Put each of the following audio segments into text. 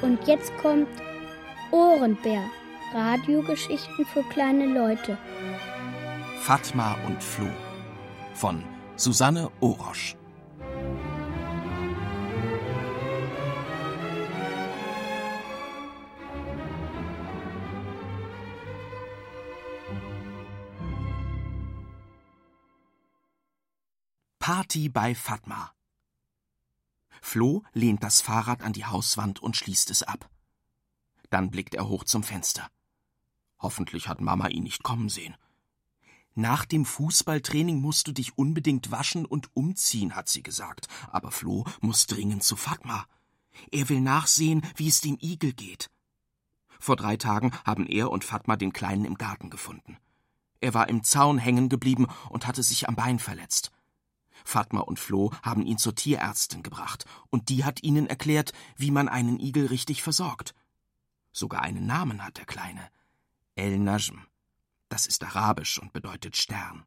Und jetzt kommt Ohrenbär. Radiogeschichten für kleine Leute. Fatma und Flo von Susanne Orosch. Party bei Fatma. Flo lehnt das Fahrrad an die Hauswand und schließt es ab. Dann blickt er hoch zum Fenster. Hoffentlich hat Mama ihn nicht kommen sehen. Nach dem Fußballtraining musst du dich unbedingt waschen und umziehen, hat sie gesagt. Aber Flo muss dringend zu Fatma. Er will nachsehen, wie es dem Igel geht. Vor 3 Tagen haben er und Fatma den Kleinen im Garten gefunden. Er war im Zaun hängen geblieben und hatte sich am Bein verletzt. Fatma und Flo haben ihn zur Tierärztin gebracht, und die hat ihnen erklärt, wie man einen Igel richtig versorgt. Sogar einen Namen hat der Kleine. El-Najm. Das ist arabisch und bedeutet Stern.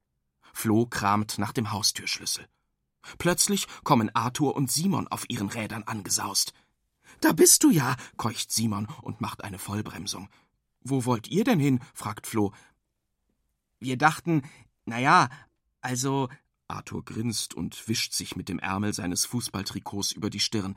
Flo kramt nach dem Haustürschlüssel. Plötzlich kommen Arthur und Simon auf ihren Rädern angesaust. »Da bist du ja«, keucht Simon und macht eine Vollbremsung. »Wo wollt ihr denn hin?« fragt Flo. »Wir dachten, also...« Arthur grinst und wischt sich mit dem Ärmel seines Fußballtrikots über die Stirn.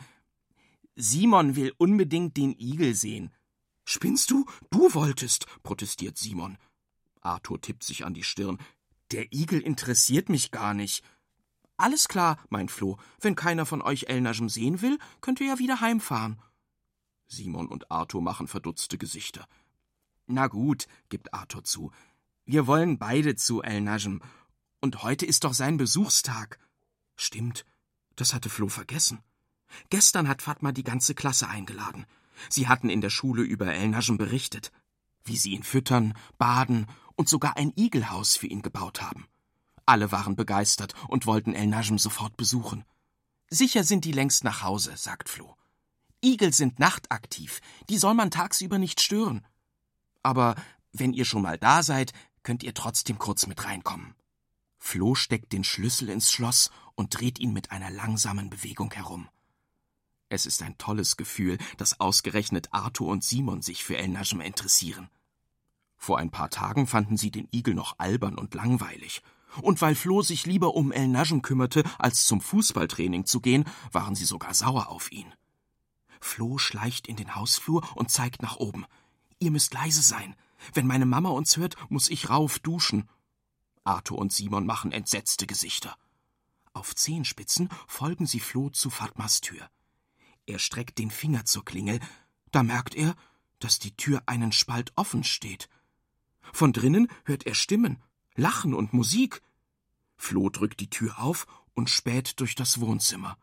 »Simon will unbedingt den Igel sehen.« »Spinnst du? Du wolltest«, protestiert Simon. Arthur tippt sich an die Stirn. »Der Igel interessiert mich gar nicht.« »Alles klar«, meint Flo. »Wenn keiner von euch El-Najm sehen will, könnt ihr ja wieder heimfahren.« Simon und Arthur machen verdutzte Gesichter. »Na gut«, gibt Arthur zu. »Wir wollen beide zu El-Najm. Und heute ist doch sein Besuchstag.« Stimmt, das hatte Flo vergessen. Gestern hat Fatma die ganze Klasse eingeladen. Sie hatten in der Schule über El-Najm berichtet, wie sie ihn füttern, baden und sogar ein Igelhaus für ihn gebaut haben. Alle waren begeistert und wollten El-Najm sofort besuchen. »Sicher sind die längst nach Hause«, sagt Flo. »Igel sind nachtaktiv, die soll man tagsüber nicht stören. Aber wenn ihr schon mal da seid, könnt ihr trotzdem kurz mit reinkommen.« Flo steckt den Schlüssel ins Schloss und dreht ihn mit einer langsamen Bewegung herum. Es ist ein tolles Gefühl, dass ausgerechnet Arthur und Simon sich für El-Najm interessieren. Vor ein paar Tagen fanden sie den Igel noch albern und langweilig. Und weil Flo sich lieber um El-Najm kümmerte, als zum Fußballtraining zu gehen, waren sie sogar sauer auf ihn. Flo schleicht in den Hausflur und zeigt nach oben. »Ihr müsst leise sein. Wenn meine Mama uns hört, muss ich rauf duschen.« Arthur und Simon machen entsetzte Gesichter. Auf Zehenspitzen folgen sie Flo zu Fatmas Tür. Er streckt den Finger zur Klingel. Da merkt er, dass die Tür einen Spalt offen steht. Von drinnen hört er Stimmen, Lachen und Musik. Flo drückt die Tür auf und späht durch das Wohnzimmer.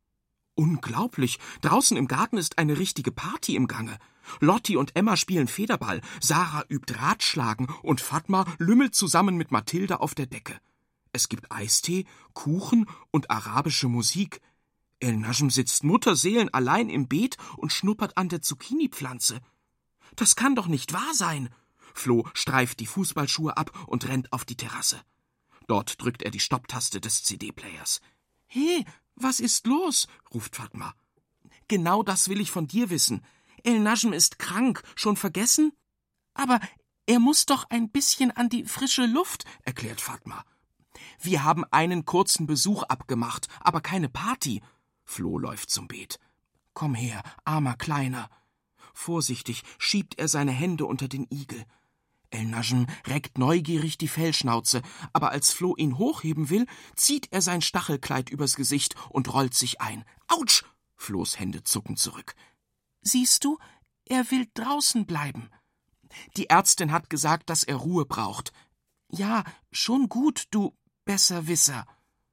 Unglaublich! Draußen im Garten ist eine richtige Party im Gange. Lotti und Emma spielen Federball, Sarah übt Ratschlagen und Fatma lümmelt zusammen mit Mathilde auf der Decke. Es gibt Eistee, Kuchen und arabische Musik. El-Najm sitzt mutterseelenallein im Beet und schnuppert an der Zucchini-Pflanze. Das kann doch nicht wahr sein! Flo streift die Fußballschuhe ab und rennt auf die Terrasse. Dort drückt er die Stopptaste des CD-Players. »Hey, was ist los?« ruft Fatma. »Genau das will ich von dir wissen. El-Najm ist krank, schon vergessen?« »Aber er muss doch ein bisschen an die frische Luft«, erklärt Fatma. »Wir haben einen kurzen Besuch abgemacht, aber keine Party.« Flo läuft zum Beet. »Komm her, armer Kleiner.« Vorsichtig schiebt er seine Hände unter den Igel. El-Najm reckt neugierig die Fellschnauze, aber als Flo ihn hochheben will, zieht er sein Stachelkleid übers Gesicht und rollt sich ein. »Autsch!« Flos Hände zucken zurück. »Siehst du, er will draußen bleiben. Die Ärztin hat gesagt, dass er Ruhe braucht. Ja, schon gut, du Besserwisser.«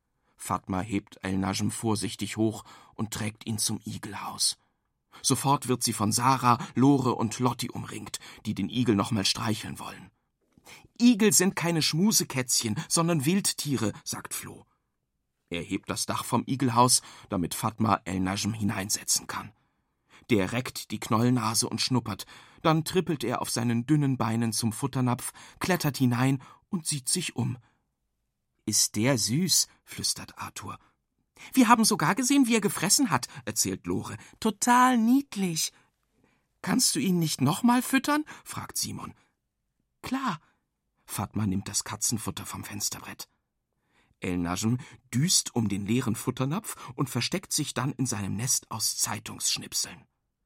Fatma hebt El-Najm vorsichtig hoch und trägt ihn zum Igelhaus. Sofort wird sie von Sarah, Lore und Lotti umringt, die den Igel nochmal streicheln wollen. »Igel sind keine Schmusekätzchen, sondern Wildtiere«, sagt Flo. Er hebt das Dach vom Igelhaus, damit Fatma El-Najm hineinsetzen kann. Der reckt die Knollnase und schnuppert, dann trippelt er auf seinen dünnen Beinen zum Futternapf, klettert hinein und sieht sich um. »Ist der süß«, flüstert Arthur. Wir haben sogar gesehen, wie er gefressen hat, erzählt Lore. Total niedlich. Kannst du ihn nicht nochmal füttern? Fragt Simon. Klar. Fatma nimmt das Katzenfutter vom Fensterbrett. El-Najm düst um den leeren Futternapf und versteckt sich dann in seinem Nest aus Zeitungsschnipseln.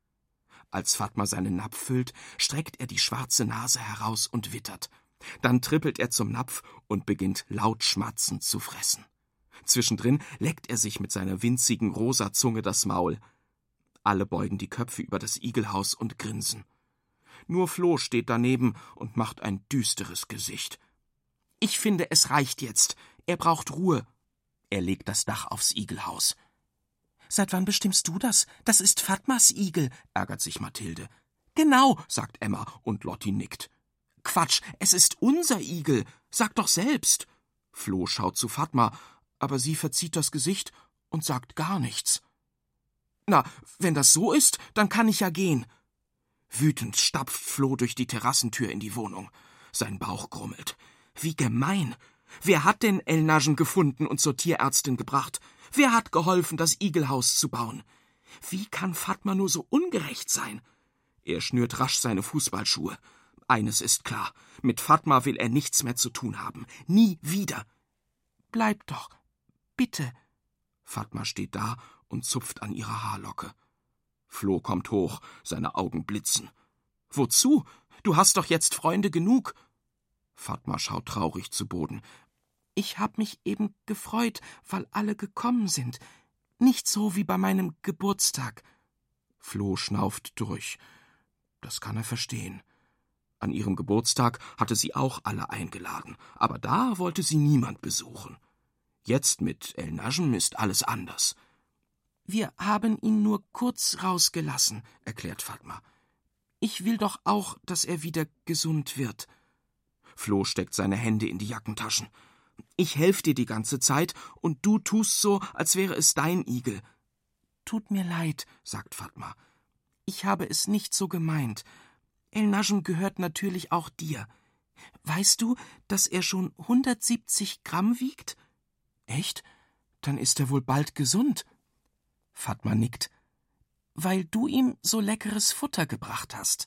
Als Fatma seinen Napf füllt, streckt er die schwarze Nase heraus und wittert. Dann trippelt er zum Napf und beginnt laut schmatzend zu fressen. Zwischendrin leckt er sich mit seiner winzigen rosa Zunge das Maul. Alle beugen die Köpfe über das Igelhaus und grinsen. Nur Flo steht daneben und macht ein düsteres Gesicht. Ich finde, es reicht jetzt. Er braucht Ruhe. Er legt das Dach aufs Igelhaus. Seit wann bestimmst du das? Das ist Fatmas Igel, ärgert sich Mathilde. Genau, sagt Emma und Lotti nickt. Quatsch, es ist unser Igel. Sag doch selbst. Flo schaut zu Fatma, aber sie verzieht das Gesicht und sagt gar nichts. Na, wenn das so ist, dann kann ich ja gehen. Wütend stapft Flo durch die Terrassentür in die Wohnung. Sein Bauch grummelt. Wie gemein! Wer hat denn El-Najm gefunden und zur Tierärztin gebracht? Wer hat geholfen, das Igelhaus zu bauen? Wie kann Fatma nur so ungerecht sein? Er schnürt rasch seine Fußballschuhe. Eines ist klar, mit Fatma will er nichts mehr zu tun haben. Nie wieder. Bleib doch, bitte. Fatma steht da und zupft an ihrer Haarlocke. Flo kommt hoch, seine Augen blitzen. Wozu? Du hast doch jetzt Freunde genug. Fatma schaut traurig zu Boden. Ich hab mich eben gefreut, weil alle gekommen sind. Nicht so wie bei meinem Geburtstag. Flo schnauft durch. Das kann er verstehen. An ihrem Geburtstag hatte sie auch alle eingeladen, aber da wollte sie niemand besuchen. Jetzt mit El-Najm ist alles anders. Wir haben ihn nur kurz rausgelassen, erklärt Fatma. Ich will doch auch, dass er wieder gesund wird. Flo steckt seine Hände in die Jackentaschen. Ich helfe dir die ganze Zeit und du tust so, als wäre es dein Igel. Tut mir leid, sagt Fatma. Ich habe es nicht so gemeint. El-Najm gehört natürlich auch dir. Weißt du, dass er schon 170 Gramm wiegt? Echt? Dann ist er wohl bald gesund. Fatma nickt. Weil du ihm so leckeres Futter gebracht hast.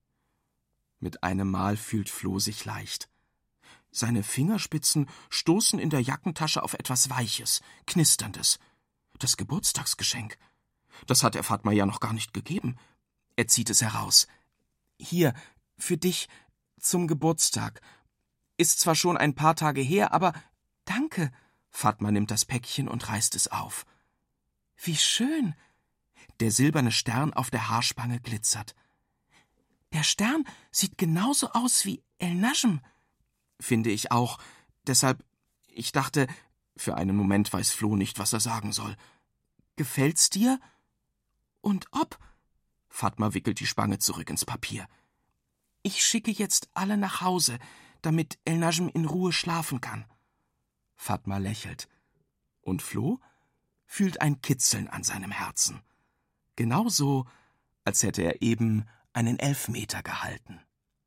Mit einem Mal fühlt Flo sich leicht. Seine Fingerspitzen stoßen in der Jackentasche auf etwas Weiches, Knisterndes. Das Geburtstagsgeschenk. Das hat er Fatma ja noch gar nicht gegeben. Er zieht es heraus. Hier, für dich, zum Geburtstag. Ist zwar schon ein paar Tage her, aber danke. Fatma nimmt das Päckchen und reißt es auf. Wie schön. Der silberne Stern auf der Haarspange glitzert. Der Stern sieht genauso aus wie El-Najm. Finde ich auch. Deshalb, ich dachte, für einen Moment weiß Flo nicht, was er sagen soll. Gefällt's dir? Und ob? Fatma wickelt die Spange zurück ins Papier. Ich schicke jetzt alle nach Hause, damit El-Najm in Ruhe schlafen kann. Fatma lächelt. Und Flo fühlt ein Kitzeln an seinem Herzen. Genauso, als hätte er eben einen Elfmeter gehalten.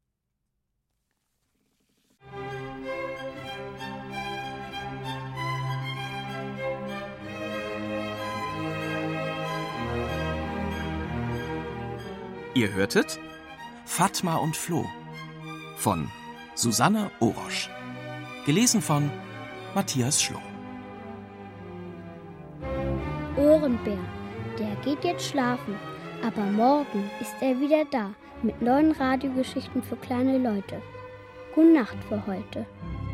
Ihr hörtet Fatma und Flo von Susanne Orosch. Gelesen von Matthias Schlung. Ohrenbär, der geht jetzt schlafen, aber morgen ist er wieder da mit neuen Radiogeschichten für kleine Leute. Gute Nacht für heute.